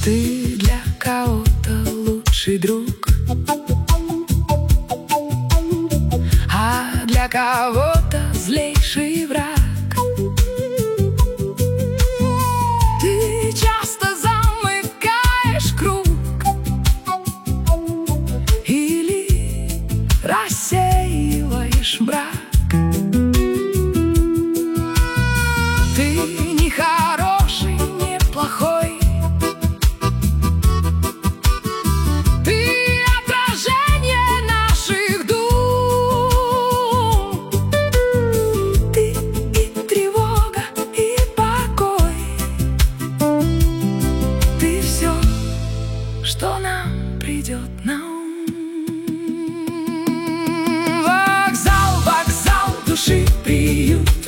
Ты для кого-то лучший друг, а для кого-то злейший враг. Ты часто замыкаешь круг или рассеиваешь мрак. Ты не хороший, не плохой, ты отражение наших дум. Ты и тревога, и покой, ты все, что нам придет на ум. Вокзал, вокзал души, приют.